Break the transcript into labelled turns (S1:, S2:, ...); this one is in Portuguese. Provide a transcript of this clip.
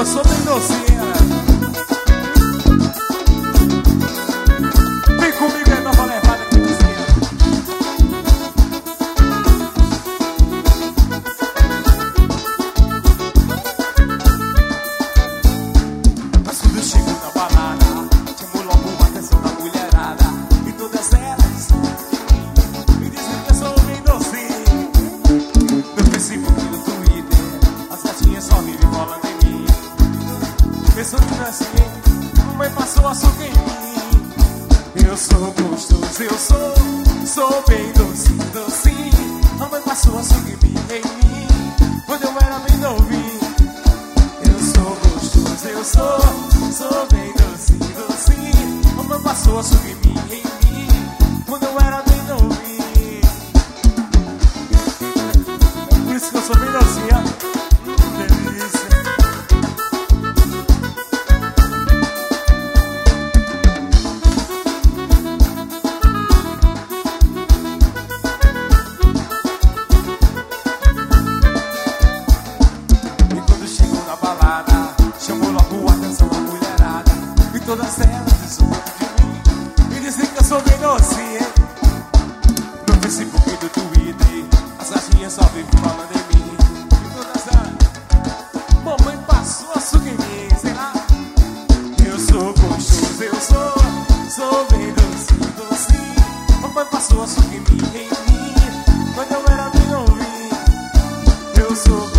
S1: sou bem docinha. Vem comigo aí, nova levada aqui docinha. Mas quando eu chego na balada, chamo logo uma atenção da mulherada. E todas elas me dizem que eu sou bem docinho. No Facebook, no Twitter, as gatinhas só vivem falando em mim. Pensando assim, mamãe passou açúcar em mim. Eu sou gostoso, eu sou bem docinho, docinho. Mamãe passou açúcar em mim, quando eu era bem novinho. Eu sou gostoso, eu sou bem docinho, docinho. Mamãe passou açúcar em mim, quando eu era bem novinho. Por isso que eu sou bem docinha. Delícia. E quando chego na balada, chamo logo a atenção da mulherada. E todas elas zoam de mim e dizem que eu sou bem docinha. No Facebook e no Twitter, as gatinhas só vivem falando em mim. E todas elas, mamãe passou açúcar em mim, sei lá. Eu sou gostoso, eu sou bem docinho, docinho. Mamãe passou açúcar em mim, quando eu era bem novinho. Eu sou